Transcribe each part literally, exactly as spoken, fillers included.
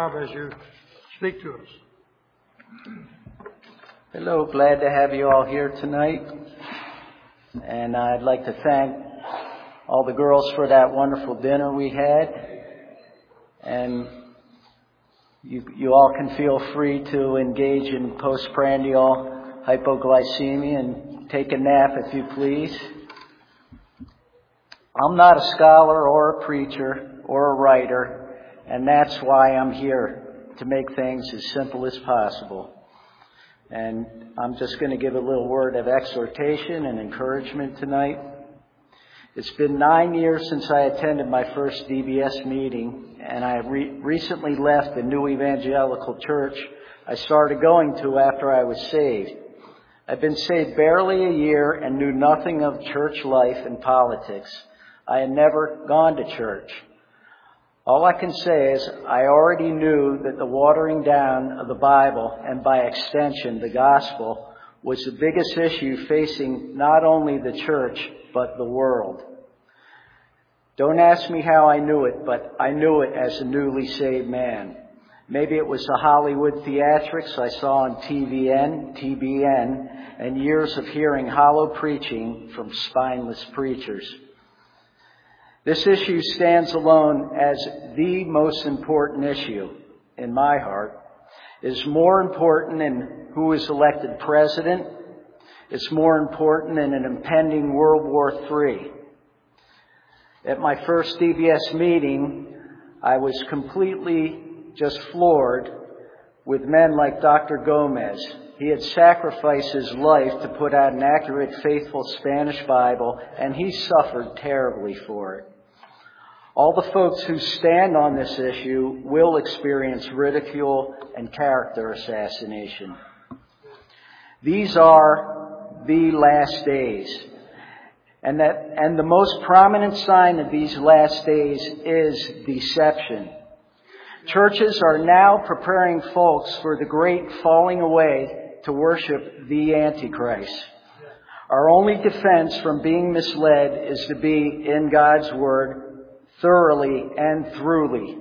Bob, as you speak to us. Hello, glad to have you all here tonight. And I'd like to thank all the girls for that wonderful dinner we had. And you, you all can feel free to engage in postprandial hypoglycemia and take a nap if you please. I'm not a scholar or a preacher or a writer, and that's why I'm here, to make things as simple as possible. And I'm just going to give a little word of exhortation and encouragement tonight. It's been nine years since I attended my first D B S meeting, and I re- recently left the new evangelical church I started going to after I was saved. I've been saved barely a year and knew nothing of church life and politics. I had never gone to church. All I can say is I already knew that the watering down of the Bible, and by extension the gospel, was the biggest issue facing not only the church, but the world. Don't ask me how I knew it, but I knew it as a newly saved man. Maybe it was the Hollywood theatrics I saw on T V N, T B N, and years of hearing hollow preaching from spineless preachers. This issue stands alone as the most important issue in my heart. It is more important than who is elected president. It's more important than an impending World War Three. At my first D B S meeting, I was completely just floored with men like Doctor Gomez. He had sacrificed his life to put out an accurate, faithful Spanish Bible, and he suffered terribly for it. All the folks who stand on this issue will experience ridicule and character assassination. These are the last days. And that, and the most prominent sign of these last days is deception. Churches are now preparing folks for the great falling away to worship the Antichrist. Our only defense from being misled is to be in God's Word thoroughly and throughly.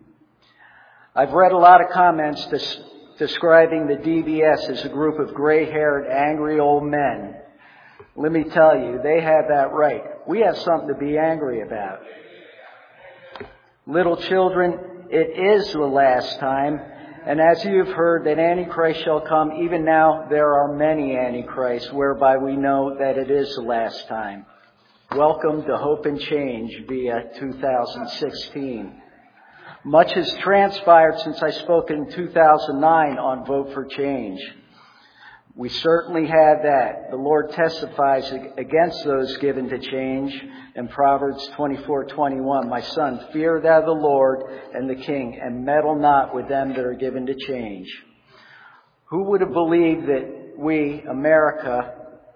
I've read a lot of comments des- describing the D B S as a group of gray-haired, angry old men. Let me tell you, they have that right. We have something to be angry about. Little children, it is the last time. And as you have heard that Antichrist shall come, even now there are many Antichrists, whereby we know that it is the last time. Welcome to Hope and Change via two thousand sixteen. Much has transpired since I spoke in two thousand nine on Vote for Change. We certainly have that. The Lord testifies against those given to change in Proverbs twenty-four twenty-one. My son, fear thou the Lord and the King, and meddle not with them that are given to change. Who would have believed that we, America,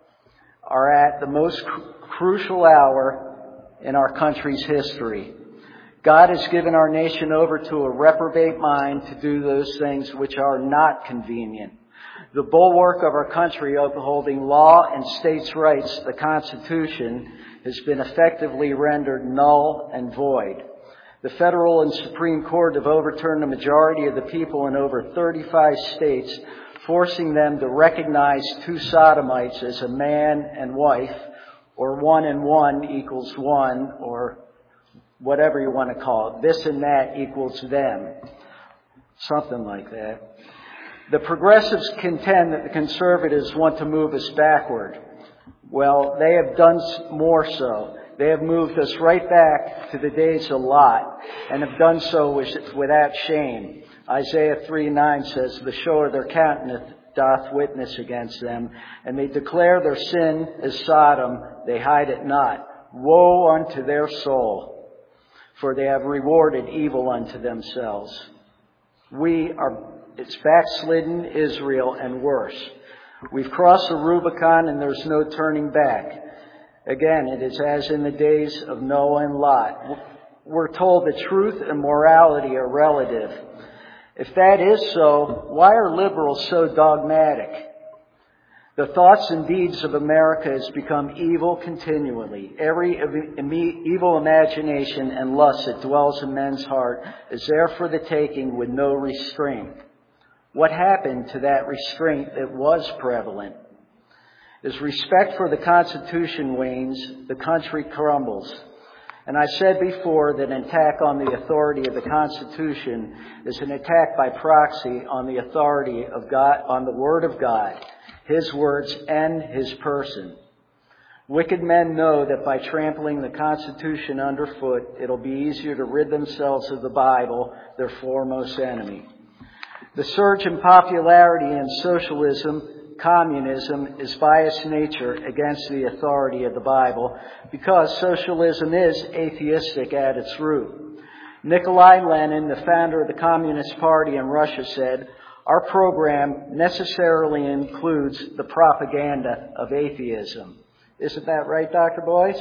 are at the most cr- crucial hour in our country's history? God has given our nation over to a reprobate mind to do those things which are not convenient. The bulwark of our country upholding law and states' rights, the Constitution, has been effectively rendered null and void. The federal and Supreme Court have overturned the majority of the people in over thirty-five states, forcing them to recognize two sodomites as a man and wife, or one and one equals one, or whatever you want to call it. This and that equals them. Something like that. The progressives contend that the conservatives want to move us backward. Well, they have done more so. They have moved us right back to the days of Lot, and have done so without shame. Isaiah three nine says, the show of their countenance doth witness against them, and they declare their sin as Sodom, they hide it not. Woe unto their soul, for they have rewarded evil unto themselves. We are It's backslidden Israel and worse. We've crossed the Rubicon and there's no turning back. Again, it is as in the days of Noah and Lot. We're told that truth and morality are relative. If that is so, why are liberals so dogmatic? The thoughts and deeds of America has become evil continually. Every evil imagination and lust that dwells in men's heart is there for the taking with no restraint. What happened to that restraint that was prevalent? As respect for the Constitution wanes, the country crumbles. And I said before that an attack on the authority of the Constitution is an attack by proxy on the authority of God, on the Word of God, His words and His person. Wicked men know that by trampling the Constitution underfoot, it'll be easier to rid themselves of the Bible, their foremost enemy. The surge in popularity in socialism, communism, is by its nature against the authority of the Bible because socialism is atheistic at its root. Nikolai Lenin, the founder of the Communist Party in Russia, said, "Our program necessarily includes the propaganda of atheism." Isn't that right, Doctor Boyce?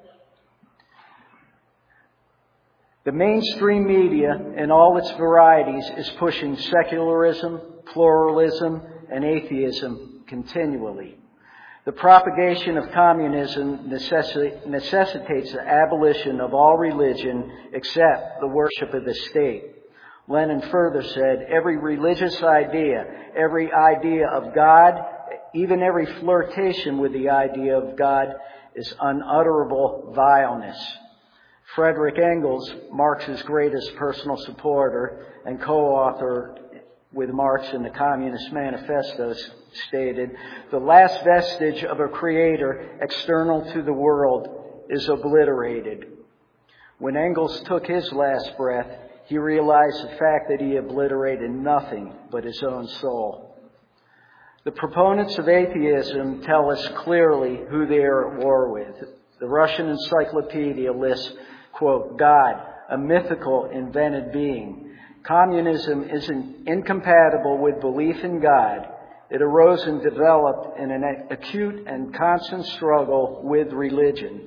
The mainstream media in all its varieties is pushing secularism, pluralism, and atheism continually. The propagation of communism necessi- necessitates the abolition of all religion except the worship of the state. Lenin further said, every religious idea, every idea of God, even every flirtation with the idea of God is unutterable vileness. Frederick Engels, Marx's greatest personal supporter and co-author with Marx in the Communist Manifesto, stated, the last vestige of a creator external to the world is obliterated. When Engels took his last breath, he realized the fact that he obliterated nothing but his own soul. The proponents of atheism tell us clearly who they are at war with. The Russian encyclopedia lists, quote, God, a mythical invented being. Communism isn't incompatible with belief in God. It arose and developed in an acute and constant struggle with religion.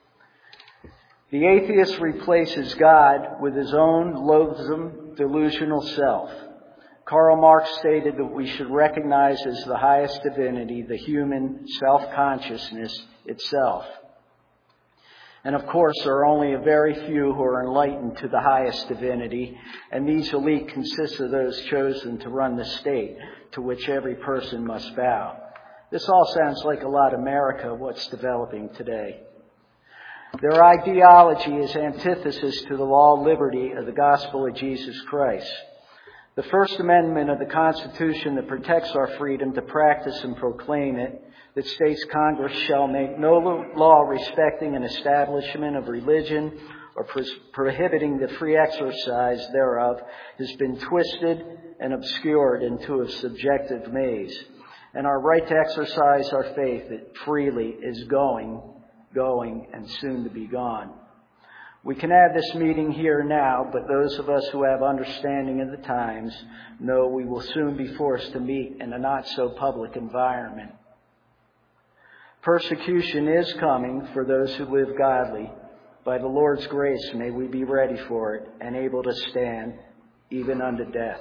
The atheist replaces God with his own loathsome, delusional self. Karl Marx stated that we should recognize as the highest divinity the human self-consciousness itself. And of course, there are only a very few who are enlightened to the highest divinity, and these elite consist of those chosen to run the state, to which every person must bow. This all sounds like a lot of America, what's developing today. Their ideology is antithesis to the law of liberty of the gospel of Jesus Christ. The First Amendment of the Constitution that protects our freedom to practice and proclaim it, that states Congress shall make no law respecting an establishment of religion or pro- prohibiting the free exercise thereof, has been twisted and obscured into a subjective maze. And our right to exercise our faith freely is going, going, and soon to be gone. We can have this meeting here now, but those of us who have understanding of the times know we will soon be forced to meet in a not-so-public environment. Persecution is coming for those who live godly. By the Lord's grace, may we be ready for it and able to stand even unto death.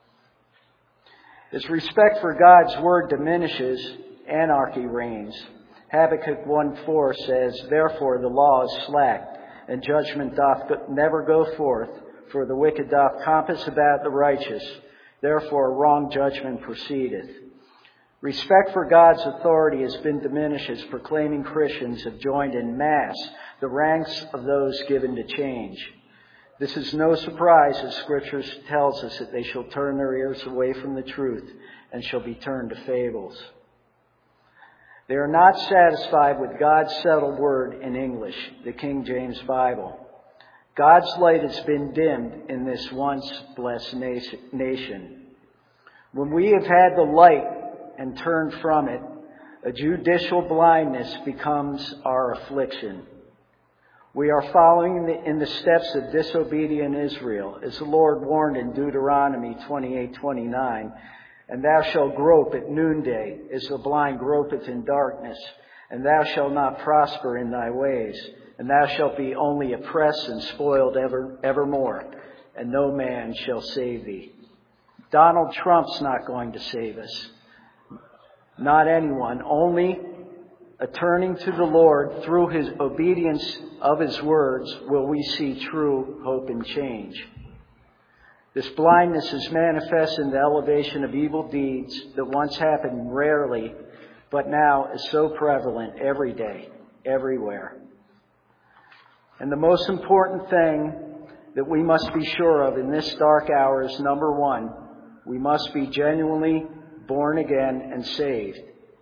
As respect for God's word diminishes, anarchy reigns. Habakkuk one four says, therefore the law is slack, and judgment doth never go forth, for the wicked doth compass about the righteous. Therefore wrong judgment proceedeth. Respect for God's authority has been diminished as proclaiming Christians have joined in mass the ranks of those given to change. This is no surprise, as Scripture tells us that they shall turn their ears away from the truth and shall be turned to fables. They are not satisfied with God's settled word in English, the King James Bible. God's light has been dimmed in this once blessed nation. When we have had the light and turned from it, a judicial blindness becomes our affliction. We are following the, in the steps of disobedient Israel, as the Lord warned in Deuteronomy twenty-eight twenty-nine, and thou shalt grope at noonday, as the blind gropeth in darkness, and thou shalt not prosper in thy ways, and thou shalt be only oppressed and spoiled ever, evermore, and no man shall save thee. Donald Trump's not going to save us. not anyone, only a turning to the Lord through his obedience of his words will we see true hope and change. This blindness is manifest in the elevation of evil deeds that once happened rarely, but now is so prevalent every day, everywhere. And the most important thing that we must be sure of in this dark hour is, number one, we must be genuinely born again and saved.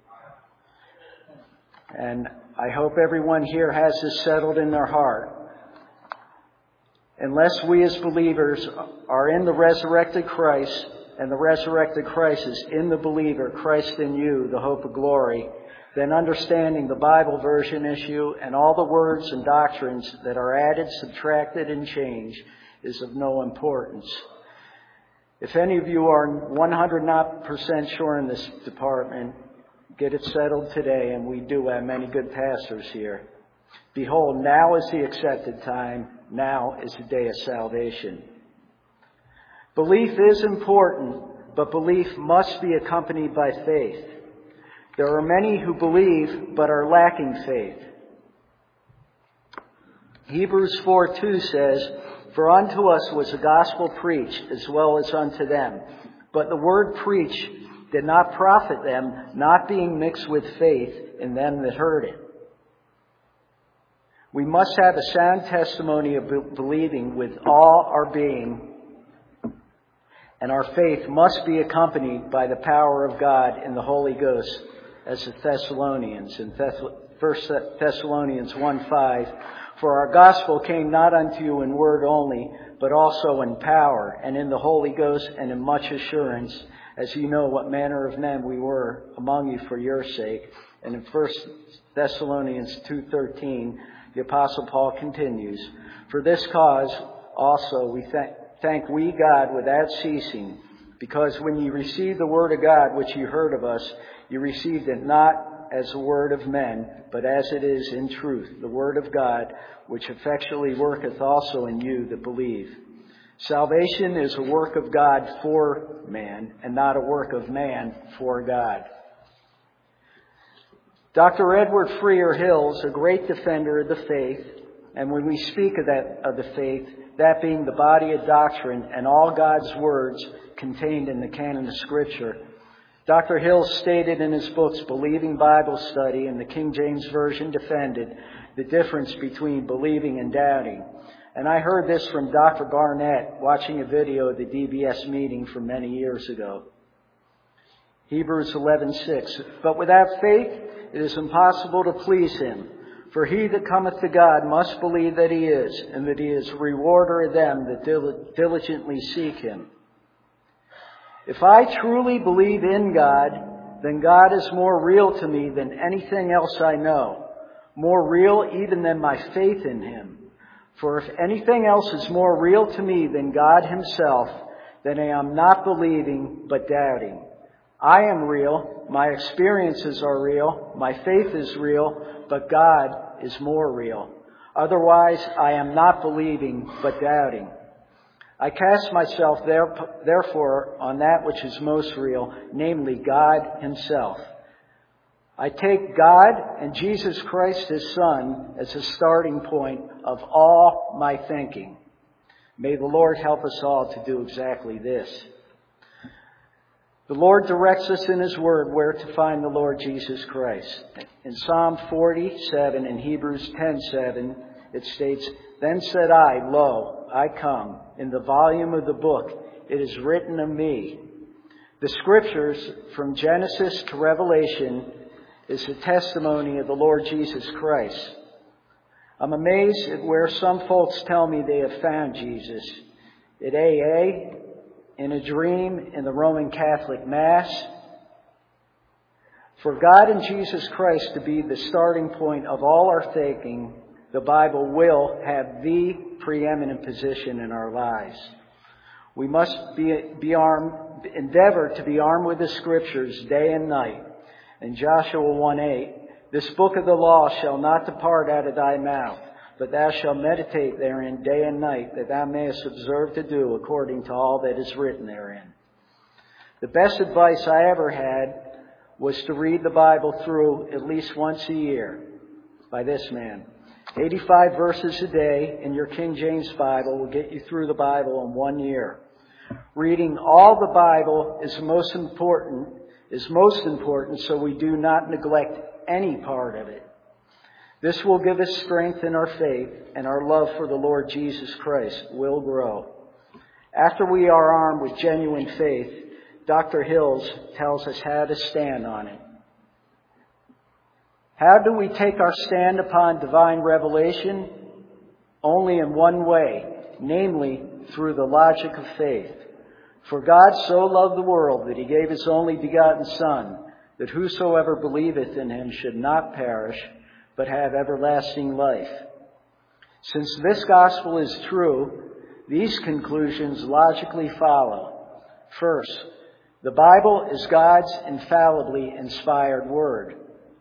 And I hope everyone here has this settled in their heart. Unless we as believers are in the resurrected Christ, and the resurrected Christ is in the believer, Christ in you, the hope of glory, then understanding the Bible version issue and all the words and doctrines that are added, subtracted, and changed is of no importance. If any of you are one hundred percent sure in this department, get it settled today, and we do have many good pastors here. Behold, now is the accepted time. Now is the day of salvation. Belief is important, but belief must be accompanied by faith. There are many who believe, but are lacking faith. Hebrews four two says, "For unto us was the gospel preached, as well as unto them. But the word preached did not profit them, not being mixed with faith in them that heard it." We must have a sound testimony of believing with all our being, and our faith must be accompanied by the power of God in the Holy Ghost, as the Thessalonians in First Thessalonians one five, "For our gospel came not unto you in word only, but also in power, and in the Holy Ghost, and in much assurance, as you know what manner of men we were among you for your sake." And in First Thessalonians two thirteen, the Apostle Paul continues, "For this cause also we th- thank we God without ceasing, because when ye received the word of God which ye heard of us, ye received it not as the word of men, but as it is in truth, the word of God, which effectually worketh also in you that believe." Salvation is a work of God for man, and not a work of man for God. Doctor Edward Freer Hills, a great defender of the faith, and when we speak of that of the faith, that being the body of doctrine and all God's words contained in the canon of Scripture, Doctor Hills stated in his books Believing Bible Study and the King James Version Defended the difference between believing and doubting. And I heard this from Doctor Barnett watching a video of the D B S meeting from many years ago. Hebrews eleven six, "But without faith it is impossible to please him. For he that cometh to God must believe that he is, and that he is a rewarder of them that diligently seek him." If I truly believe in God, then God is more real to me than anything else I know, more real even than my faith in him. For if anything else is more real to me than God himself, then I am not believing but doubting. I am real, my experiences are real, my faith is real, but God is more real. Otherwise, I am not believing but doubting. I cast myself there, therefore on that which is most real, namely God himself. I take God and Jesus Christ his Son as a starting point of all my thinking. May the Lord help us all to do exactly this. The Lord directs us in his word where to find the Lord Jesus Christ. In Psalm forty-seven and Hebrews ten seven, it states, "Then said I, Lo, I come. In the volume of the book it is written of me." The scriptures from Genesis to Revelation is the testimony of the Lord Jesus Christ. I'm amazed at where some folks tell me they have found Jesus. At A A, in a dream, in the Roman Catholic Mass. For God and Jesus Christ to be the starting point of all our thinking, the Bible will have the preeminent position in our lives. We must be, be armed, endeavor to be armed with the Scriptures day and night. In Joshua one eight, "This book of the law shall not depart out of thy mouth, but thou shalt meditate therein day and night, that thou mayest observe to do according to all that is written therein." The best advice I ever had was to read the Bible through at least once a year by this man. eighty-five verses a day in your King James Bible will get you through the Bible in one year. Reading all the Bible is most important, is most important so we do not neglect any part of it. This will give us strength in our faith, and our love for the Lord Jesus Christ will grow. After we are armed with genuine faith, Doctor Hills tells us how to stand on it. How do we take our stand upon divine revelation? Only in one way, namely through the logic of faith. For God so loved the world that he gave his only begotten Son, that whosoever believeth in him should not perish, but have everlasting life. Since this gospel is true, these conclusions logically follow. First, the Bible is God's infallibly inspired word.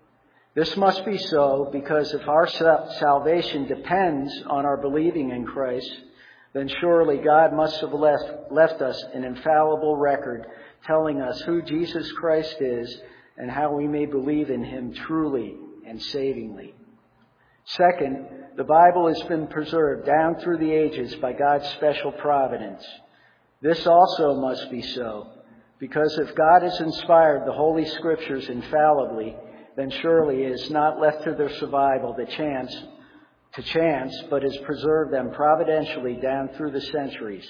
This must be so because if our salvation depends on our believing in Christ, then surely God must have left, left us an infallible record telling us who Jesus Christ is and how we may believe in him truly and savingly. Second, the Bible has been preserved down through the ages by God's special providence. This also must be so, because if God has inspired the Holy Scriptures infallibly, then surely it is not left to their survival to chance, to chance, but has preserved them providentially down through the centuries.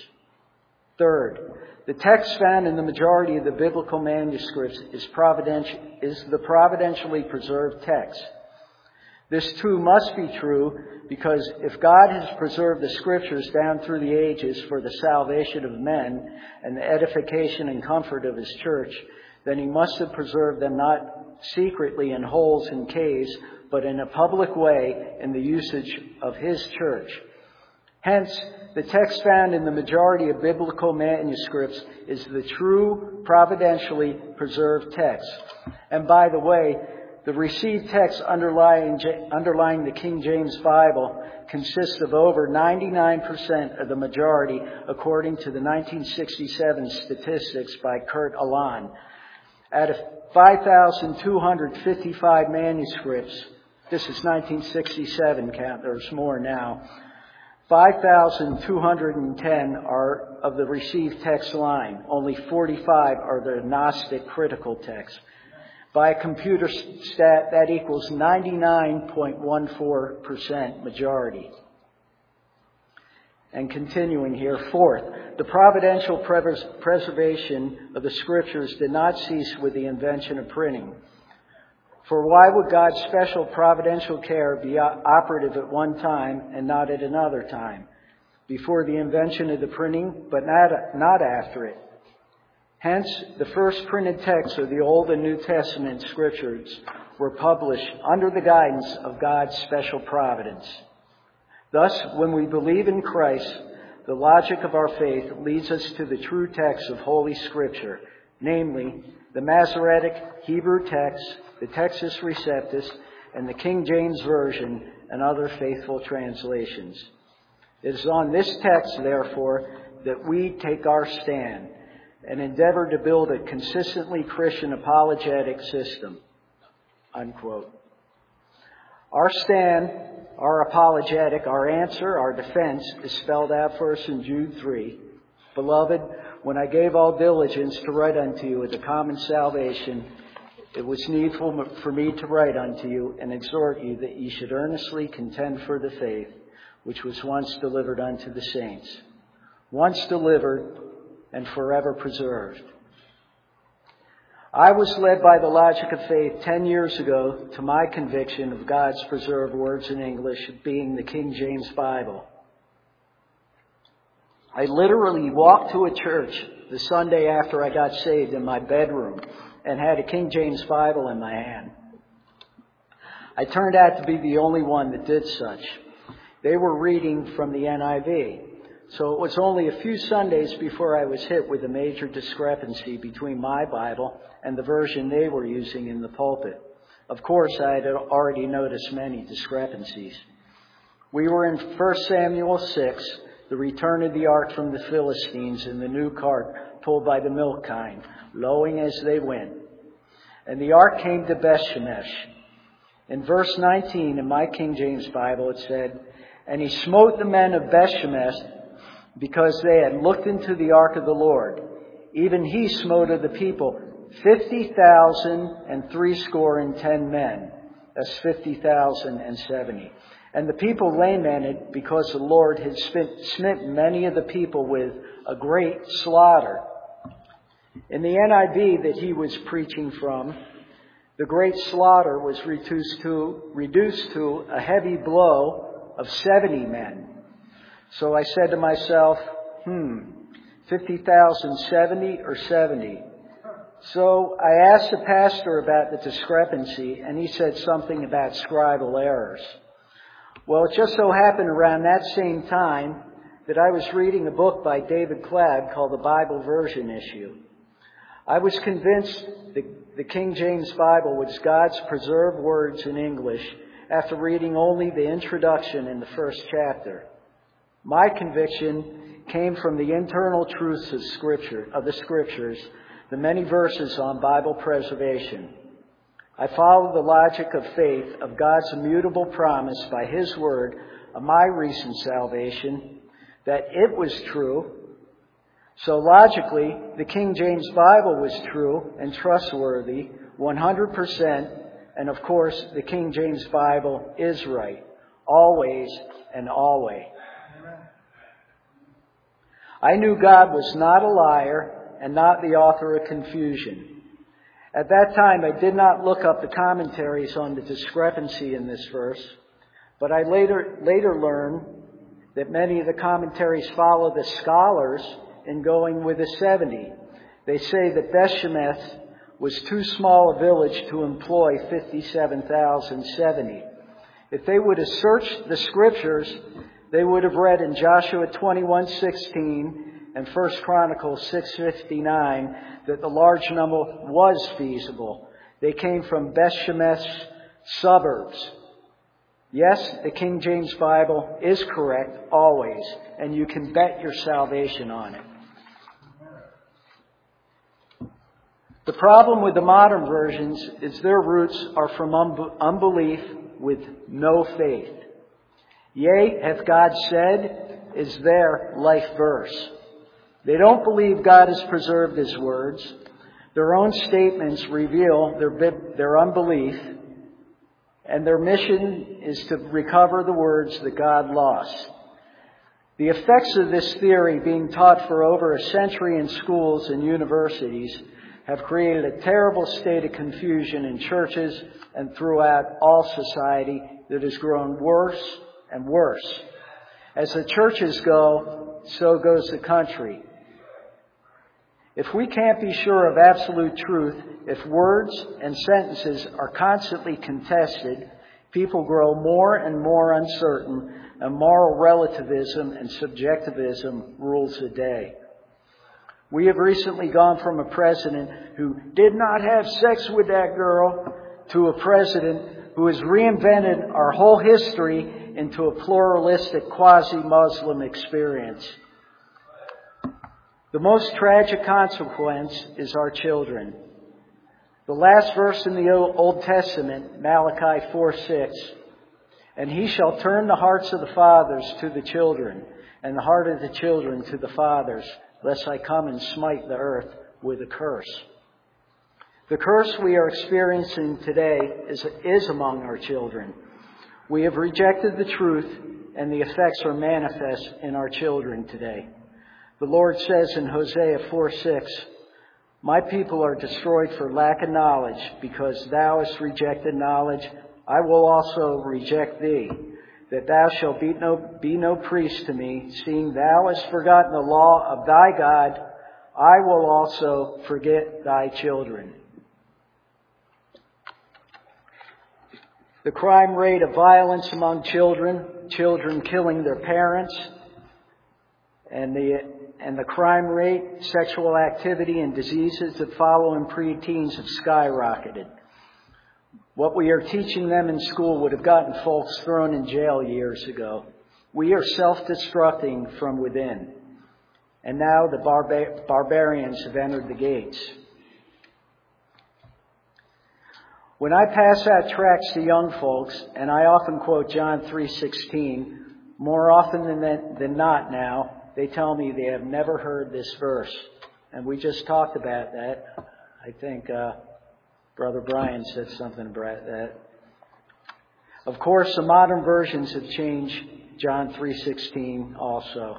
Third, the text found in the majority of the biblical manuscripts is providential, is the providentially preserved text. This too must be true because if God has preserved the Scriptures down through the ages for the salvation of men and the edification and comfort of his church, then he must have preserved them not secretly in holes and caves, but in a public way in the usage of his church. Hence, the text found in the majority of biblical manuscripts is the true providentially preserved text. And by the way, the received text underlying, underlying the King James Bible consists of over ninety-nine percent of the majority, according to the nineteen sixty-seven statistics by Kurt Aland. Out of five thousand two hundred fifty-five manuscripts, this is nineteen sixty-seven count, there's more now, five thousand two hundred ten are of the received text line. Only forty-five are the Gnostic critical text. By a computer stat, that equals ninety-nine point one four percent majority. And continuing here, fourth, the providential pres- preservation of the Scriptures did not cease with the invention of printing. For why would God's special providential care be operative at one time and not at another time? Before the invention of the printing, but not, not after it. Hence, the first printed texts of the Old and New Testament Scriptures were published under the guidance of God's special providence. Thus, when we believe in Christ, the logic of our faith leads us to the true text of Holy Scripture, namely the Masoretic Hebrew text, the Textus Receptus, and the King James Version and other faithful translations. It is on this text, therefore, that we take our stand and endeavor to build a consistently Christian apologetic system. Unquote. Our stand, our apologetic, our answer, our defense is spelled out for us in Jude three. Beloved, when I gave all diligence to write unto you of the common salvation, it was needful for me to write unto you and exhort you that ye should earnestly contend for the faith which was once delivered unto the saints. Once delivered and forever preserved. I was led by the logic of faith ten years ago to my conviction of God's preserved words in English being the King James Bible. I literally walked to a church the Sunday after I got saved in my bedroom and had a King James Bible in my hand. I turned out to be the only one that did such. They were reading from the N I V. So it was only a few Sundays before I was hit with a major discrepancy between my Bible and the version they were using in the pulpit. Of course, I had already noticed many discrepancies. We were in First Samuel six, the return of the ark from the Philistines in the new cart pulled by the milk kine, lowing as they went. And the ark came to Bethshemesh. In verse nineteen in my King James Bible it said, "And he smote the men of Bethshemesh because they had looked into the ark of the Lord. Even he smote of the people fifty thousand and threescore and ten men." That's fifty thousand and seventy. "And the people lamented because the Lord had smitten many of the people with a great slaughter." In the N I V that he was preaching from, the great slaughter was reduced to, reduced to a heavy blow of seventy men. So I said to myself, hmm, fifty thousand seventy or seventy? So I asked the pastor about the discrepancy, and he said something about scribal errors. Well, it just so happened around that same time that I was reading a book by David Clabb called The Bible Version Issue. I was convinced that the King James Bible was God's preserved words in English after reading only the introduction in the first chapter. My conviction came from the internal truths of Scripture, of the Scriptures, the many verses on Bible preservation. I followed the logic of faith of God's immutable promise by His Word of my recent salvation, that it was true. So logically, the King James Bible was true and trustworthy, one hundred percent, and of course, the King James Bible is right, always and always. I knew God was not a liar and not the author of confusion. At that time, I did not look up the commentaries on the discrepancy in this verse, but I later later learned that many of the commentaries follow the scholars in going with the seventy. They say that Bethshemesh was too small a village to employ fifty-seven thousand seventy. If they would have searched the Scriptures, they would have read in Joshua twenty-one sixteen and First Chronicles six fifty-nine that the large number was feasible. They came from Bethshemesh suburbs. Yes, the King James Bible is correct always, and you can bet your salvation on it. The problem with the modern versions is their roots are from unbelief with no faith. Yea, hath God said, is their life verse. They don't believe God has preserved His words. Their own statements reveal their, their unbelief, and their mission is to recover the words that God lost. The effects of this theory being taught for over a century in schools and universities have created a terrible state of confusion in churches and throughout all society that has grown worse and worse. As the churches go, so goes the country. If we can't be sure of absolute truth, if words and sentences are constantly contested, people grow more and more uncertain, and moral relativism and subjectivism rules the day. We have recently gone from a president who did not have sex with that girl to a president who has reinvented our whole history into a pluralistic quasi-Muslim experience. The most tragic consequence is our children. The last verse in the Old Testament, Malachi four six, "And he shall turn the hearts of the fathers to the children, and the heart of the children to the fathers, lest I come and smite the earth with a curse." The curse we are experiencing today is, is among our children. We have rejected the truth, and the effects are manifest in our children today. The Lord says in Hosea four six, "My people are destroyed for lack of knowledge, because thou hast rejected knowledge. I will also reject thee, that thou shalt be no, be no priest to me, seeing thou hast forgotten the law of thy God. I will also forget thy children." The crime rate of violence among children, children killing their parents, and the and the crime rate, sexual activity, and diseases that follow in preteens have skyrocketed. What we are teaching them in school would have gotten folks thrown in jail years ago. We are self-destructing from within. And now the barba- barbarians have entered the gates. When I pass out tracts to young folks, and I often quote John three sixteen, more often than, that, than not now, they tell me they have never heard this verse. And we just talked about that. I think uh, Brother Brian said something about that. Of course, the modern versions have changed John three sixteen also.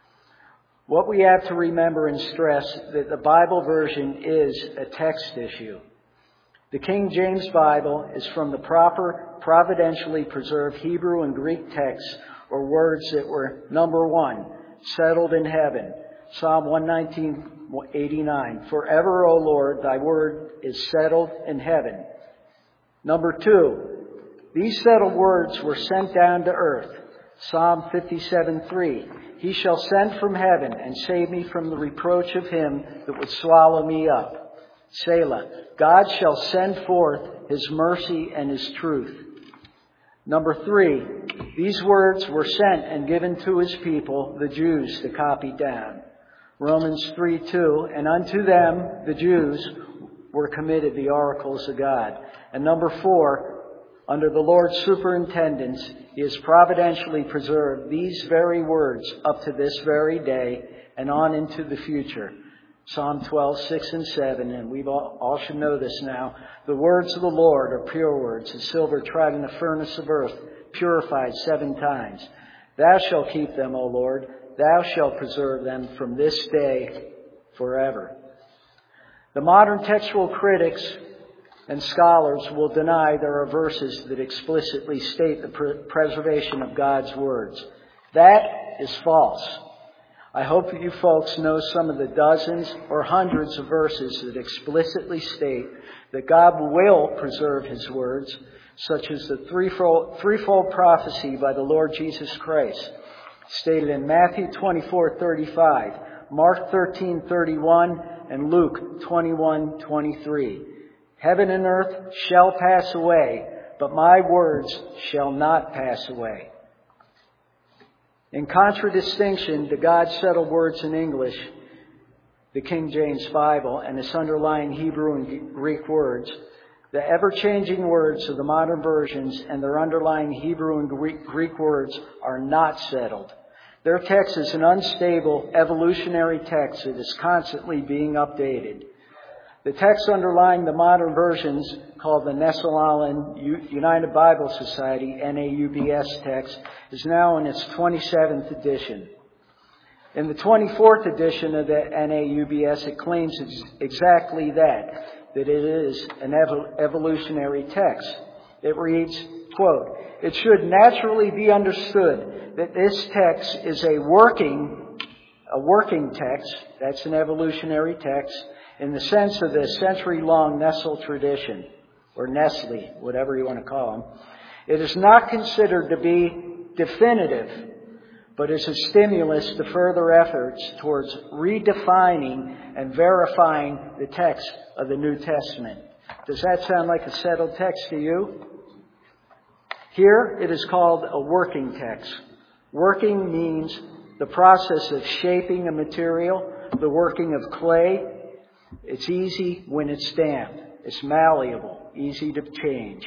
What we have to remember and stress that the Bible version is a text issue. The King James Bible is from the proper, providentially preserved Hebrew and Greek texts or words that were, number one, settled in heaven. Psalm one nineteen, eighty-nine. Forever, O Lord, thy word is settled in heaven. Number two, these settled words were sent down to earth. Psalm fifty-seven, three. He shall send from heaven and save me from the reproach of him that would swallow me up. Selah. God shall send forth his mercy and his truth. Number three, these words were sent and given to his people, the Jews, to copy down. Romans three, two, and unto them, the Jews, were committed the oracles of God. And number four, under the Lord's superintendence, he has providentially preserved these very words up to this very day and on into the future. Psalm twelve, six and seven, and we all, all should know this now. The words of the Lord are pure words, as silver tried in the furnace of earth, purified seven times. Thou shalt keep them, O Lord. Thou shalt preserve them from this day forever. The modern textual critics and scholars will deny there are verses that explicitly state the pre- preservation of God's words. That is false. I hope that you folks know some of the dozens or hundreds of verses that explicitly state that God will preserve his words, such as the threefold, threefold prophecy by the Lord Jesus Christ, stated in Matthew twenty-four, thirty-five, Mark thirteen, thirty-one, and Luke twenty-one, twenty-three. Heaven and earth shall pass away, but my words shall not pass away. In contradistinction to God's settled words in English, the King James Bible, and its underlying Hebrew and Greek words, the ever-changing words of the modern versions and their underlying Hebrew and Greek words are not settled. Their text is an unstable, evolutionary text that is constantly being updated. The text underlying the modern versions, called the Nestle-Aland United Bible Society, N A U B S text, is now in its twenty-seventh edition. In the twenty-fourth edition of the N A U B S, it claims exactly that, that it is an ev- evolutionary text. It reads, quote, "It should naturally be understood that this text is a working, a working text," that's an evolutionary text, in the sense of the century-long Nestle tradition, or Nestle, whatever you want to call them. It is not considered to be definitive, but is a stimulus to further efforts towards redefining and verifying the text of the New Testament. Does that sound like a settled text to you? Here it is called a working text. Working means the process of shaping a material, the working of clay. It's easy when it's damp. It's malleable, easy to change.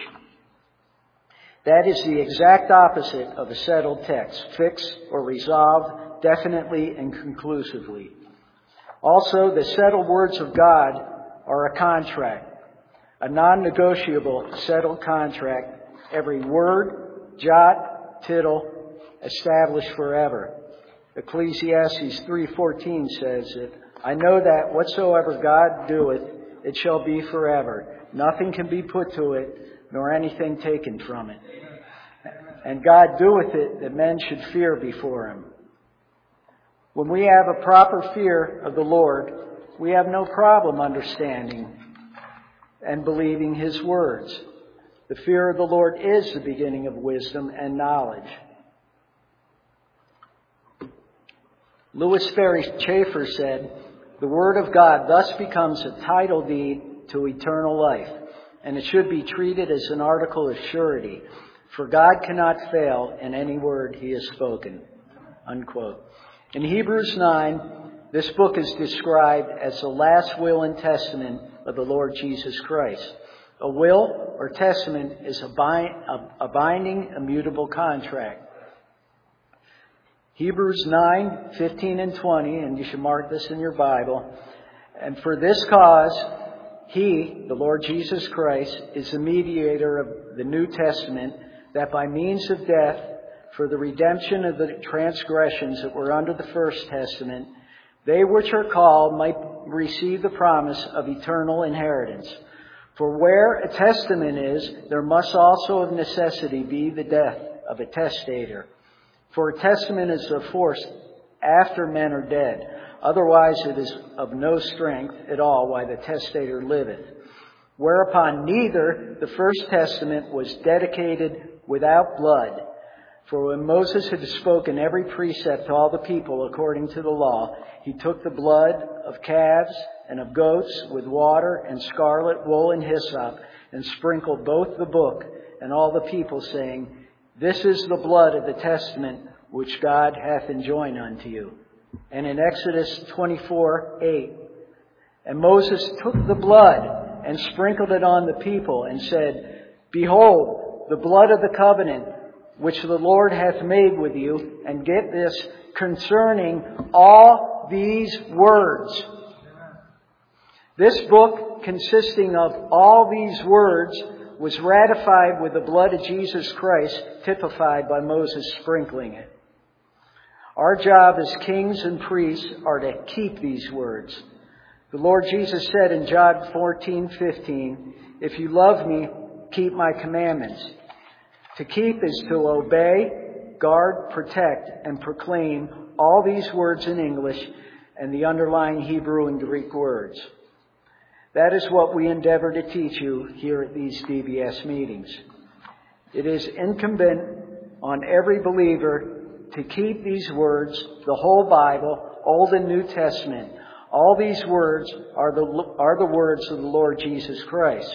That is the exact opposite of a settled text, fixed or resolved definitely and conclusively. Also, the settled words of God are a contract, a non-negotiable settled contract, every word, jot, tittle, established forever. Ecclesiastes three fourteen says that, "I know that whatsoever God doeth, it shall be forever. Nothing can be put to it, nor anything taken from it. And God doeth it that men should fear before him." When we have a proper fear of the Lord, we have no problem understanding and believing his words. The fear of the Lord is the beginning of wisdom and knowledge. Louis Ferry Chafer said, "The Word of God thus becomes a title deed to eternal life, and it should be treated as an article of surety, for God cannot fail in any word he has spoken." Unquote. In Hebrews nine, this book is described as the last will and testament of the Lord Jesus Christ. A will or testament is a, bind, a, a binding, immutable contract. Hebrews nine, fifteen and twenty, and you should mark this in your Bible. And for this cause, He, the Lord Jesus Christ, is the mediator of the New Testament, that by means of death, for the redemption of the transgressions that were under the First Testament, they which are called might receive the promise of eternal inheritance. For where a testament is, there must also of necessity be the death of a testator. For a testament is of force after men are dead. Otherwise it is of no strength at all while the testator liveth. Whereupon neither the first testament was dedicated without blood. For when Moses had spoken every precept to all the people according to the law, he took the blood of calves and of goats with water and scarlet wool and hyssop, and sprinkled both the book and all the people, saying, This is the blood of the testament which God hath enjoined unto you. And in Exodus twenty-four, eight, And Moses took the blood and sprinkled it on the people, and said, Behold, the blood of the covenant which the Lord hath made with you, and get this, concerning all these words. This book, consisting of all these words, was ratified with the blood of Jesus Christ, typified by Moses sprinkling it. Our job as kings and priests are to keep these words. The Lord Jesus said in John fourteen, fifteen, If you love me, keep my commandments. To keep is to obey, guard, protect, and proclaim all these words in English and the underlying Hebrew and Greek words. That is what we endeavor to teach you here at these D B S meetings. It is incumbent on every believer to keep these words, the whole Bible, Old and New Testament. All these words are the, are the words of the Lord Jesus Christ.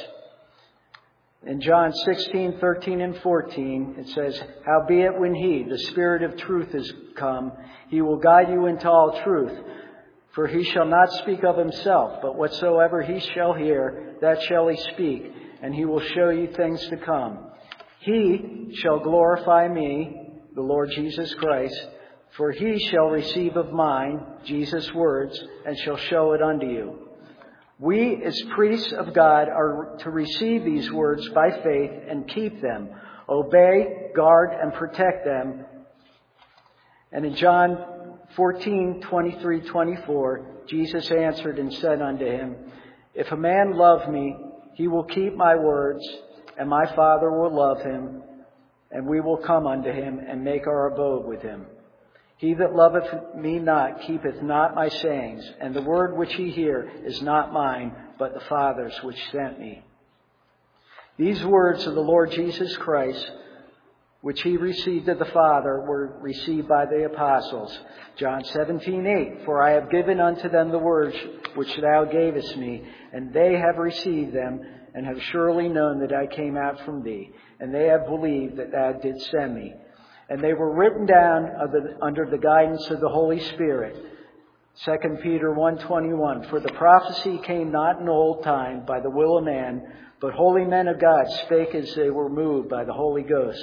In John sixteen, thirteen, and fourteen, it says, Howbeit when He, the Spirit of truth, is come, He will guide you into all truth. For He shall not speak of Himself, but whatsoever He shall hear, that shall He speak, and He will show you things to come. He shall glorify me, the Lord Jesus Christ, for He shall receive of mine, Jesus' words, and shall show it unto you. We, as priests of God, are to receive these words by faith and keep them, obey, guard, and protect them. And in John fourteen, twenty-three, twenty-four, Jesus answered and said unto him, If a man love me, he will keep my words, and my Father will love him, and we will come unto him and make our abode with him. He that loveth me not keepeth not my sayings, and the word which ye hear is not mine, but the Father's which sent me. These words of the Lord Jesus Christ, which He received of the Father, were received by the apostles. John seventeen, eight, For I have given unto them the words which thou gavest me, and they have received them, and have surely known that I came out from thee, and they have believed that thou didst send me. And they were written down under the guidance of the Holy Spirit. Second Peter one, twenty-one, For the prophecy came not in old time by the will of man, but holy men of God spake as they were moved by the Holy Ghost.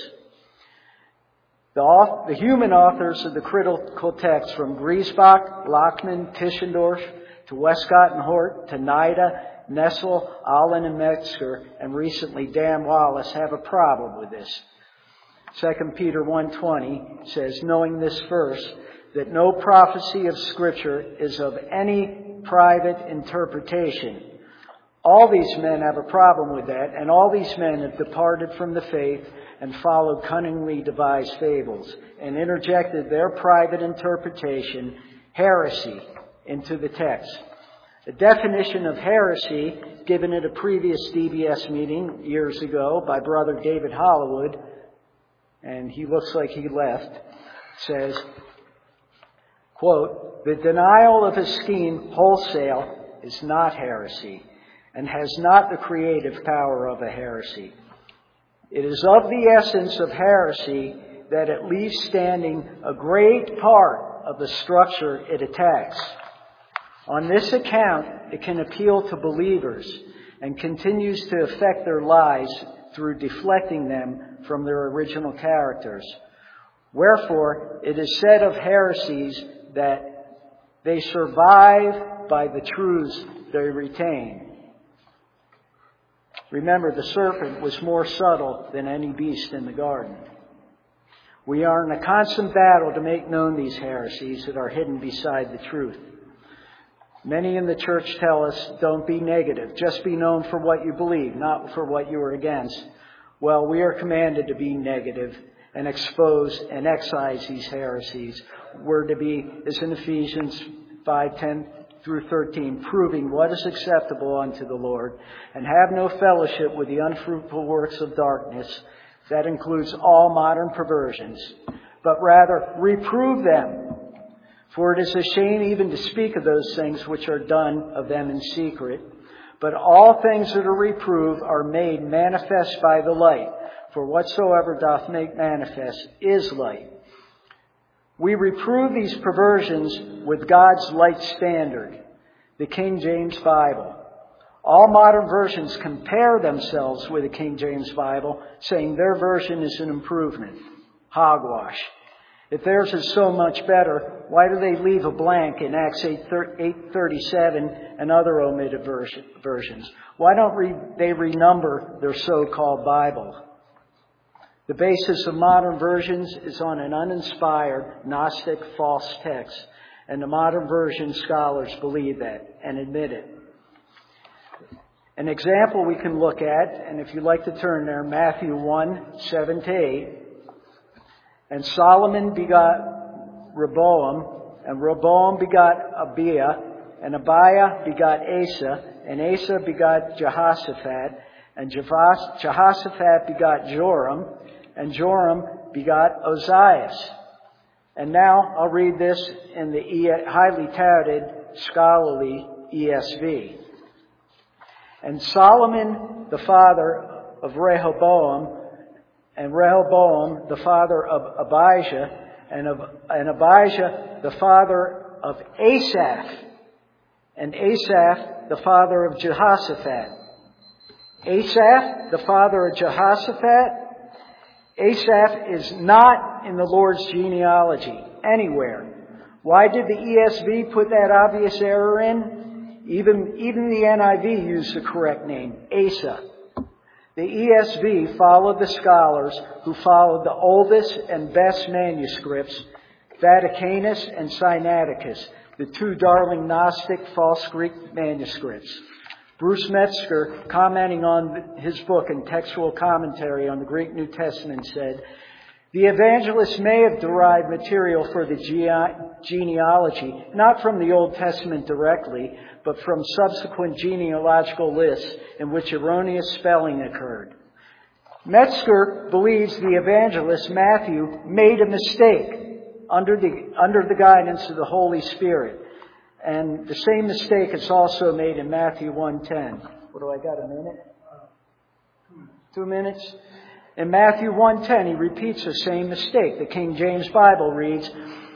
The, the human authors of the critical text, from Griesbach, Lockman, Tischendorf, to Westcott and Hort, to Nida, Nessel, Allen, and Metzger, and recently Dan Wallace, have a problem with this. Second Peter one twenty says, knowing this first, that no prophecy of Scripture is of any private interpretation. All these men have a problem with that, and all these men have departed from the faith and followed cunningly devised fables, and interjected their private interpretation, heresy, into the text. The definition of heresy, given at a previous D B S meeting years ago by Brother David Hollywood, and he looks like he left, says, quote, the denial of a scheme wholesale is not heresy, and has not the creative power of a heresy. It is of the essence of heresy that it leaves standing a great part of the structure it attacks. On this account, it can appeal to believers, and continues to affect their lives through deflecting them from their original characters. Wherefore, it is said of heresies that they survive by the truths they retain. Remember, the serpent was more subtle than any beast in the garden. We are in a constant battle to make known these heresies that are hidden beside the truth. Many in the church tell us, don't be negative. Just be known for what you believe, not for what you are against. Well, we are commanded to be negative and expose and excise these heresies. We're to be, as in Ephesians five ten through thirteen, proving what is acceptable unto the Lord, and have no fellowship with the unfruitful works of darkness. That includes all modern perversions, but rather reprove them. For it is a shame even to speak of those things which are done of them in secret. But all things that are reproved are made manifest by the light. For whatsoever doth make manifest is light. We reprove these perversions with God's light standard, the King James Bible. All modern versions compare themselves with the King James Bible, saying their version is an improvement. Hogwash. If theirs is so much better, why do they leave a blank in Acts eight thirty-seven and other omitted versions? Why don't re- they renumber their so-called Bible? The basis of modern versions is on an uninspired, Gnostic, false text, and the modern version scholars believe that and admit it. An example we can look at, and if you'd like to turn there, Matthew one, seven to eight. And Solomon begot Rehoboam, and Rehoboam begot Abiah, and Abiah begot Asa, and Asa begot Jehoshaphat, and Jehoshaphat begot Joram, and Joram begot Ozias. And now I'll read this in the highly touted scholarly E S V. And Solomon, the father of Rehoboam, and Rehoboam, the father of Abijah, and, of, and Abijah, the father of Asaph, and Asaph, the father of Jehoshaphat. Asaph, the father of Jehoshaphat. Asaph is not in the Lord's genealogy anywhere. Why did the E S V put that obvious error in? Even, even the N I V used the correct name, Asa. The E S V followed the scholars who followed the oldest and best manuscripts, Vaticanus and Sinaiticus, the two darling Gnostic false Greek manuscripts. Bruce Metzger, commenting on his book and textual commentary on the Greek New Testament, said, the evangelists may have derived material for the ge- genealogy, not from the Old Testament directly, but from subsequent genealogical lists in which erroneous spelling occurred. Metzger believes the evangelist Matthew made a mistake under the, under the guidance of the Holy Spirit. And the same mistake is also made in Matthew one ten. What do I got, a minute? Two minutes? In Matthew one ten, he repeats the same mistake. The King James Bible reads,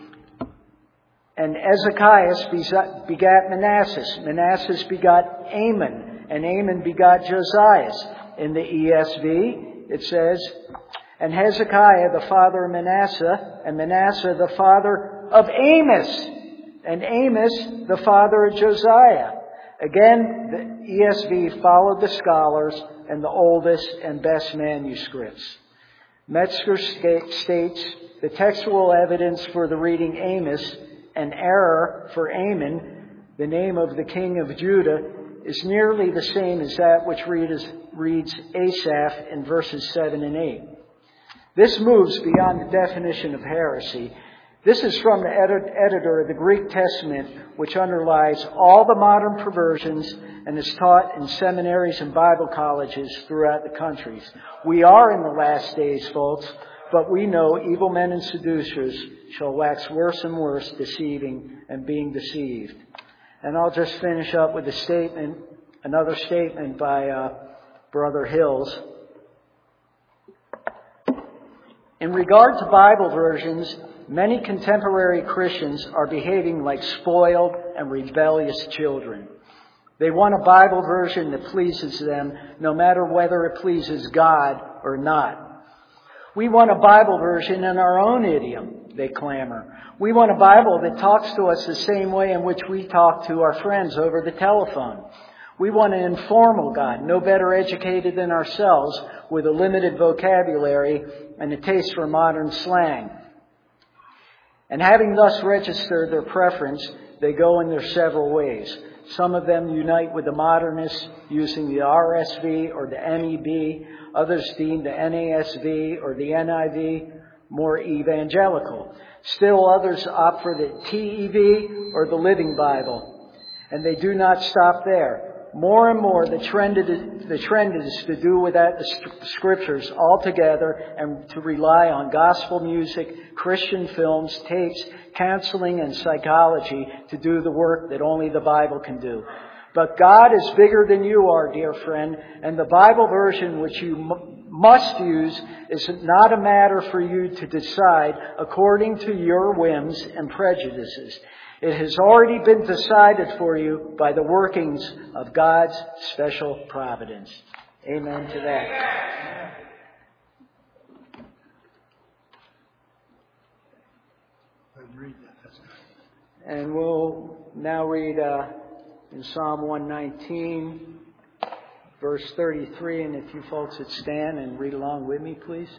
and Ezekias begat Manasseh. Manasseh begot Amon, and Amon begot Josiah. In the E S V, it says, and Hezekiah the father of Manasseh, and Manasseh the father of Amos, and Amos the father of Josiah. Again, the E S V followed the scholars and the oldest and best manuscripts. Metzger states the textual evidence for the reading Amos, an error for Amon, the name of the king of Judah, is nearly the same as that which reads Asaph in verses seven and eight. This moves beyond the definition of heresy. This is from the edit- editor of the Greek Testament, which underlies all the modern perversions and is taught in seminaries and Bible colleges throughout the countries. We are in the last days, folks, but we know evil men and seducers shall wax worse and worse, deceiving and being deceived. And I'll just finish up with a statement, another statement by uh, Brother Hills. In regard to Bible versions, many contemporary Christians are behaving like spoiled and rebellious children. They want a Bible version that pleases them, no matter whether it pleases God or not. We want a Bible version in our own idiom, they clamor. We want a Bible that talks to us the same way in which we talk to our friends over the telephone. We want an informal God, no better educated than ourselves, with a limited vocabulary and a taste for modern slang. And having thus registered their preference, they go in their several ways. Some of them unite with the modernists using the R S V or the N E B. Others deem the N A S V or the N I V more evangelical. Still others opt for the T E V or the Living Bible. And they do not stop there. More and more, the trend is, the trend is to do without the scriptures altogether and to rely on gospel music, Christian films, tapes, counseling, and psychology to do the work that only the Bible can do. But God is bigger than you are, dear friend, and the Bible version which you m- must use is not a matter for you to decide according to your whims and prejudices. It has already been decided for you by the workings of God's special providence. Amen to that. And we'll now read uh, in Psalm one nineteen, verse thirty-three. And if you folks would stand and read along with me, please.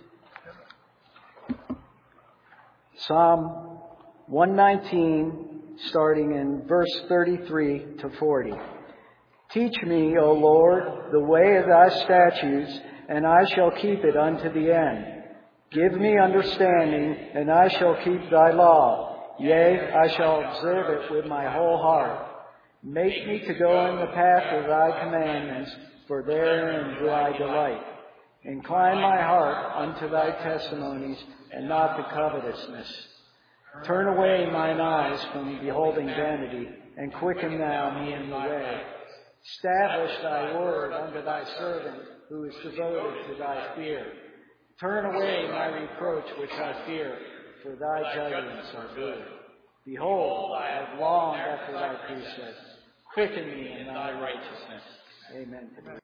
Psalm one nineteen, starting in verse thirty-three to forty. Teach me, O Lord, the way of thy statutes, and I shall keep it unto the end. Give me understanding, and I shall keep thy law. Yea, I shall observe it with my whole heart. Make me to go in the path of thy commandments, for therein do I delight. Incline my heart unto thy testimonies, and not to covetousness. Turn away mine eyes from beholding vanity, and quicken thou me in the way. Establish thy word unto thy servant, who is devoted to thy fear. Turn away my reproach which I fear, for thy judgments are good. Behold, I have longed after thy precepts. Quicken me in thy righteousness. Amen.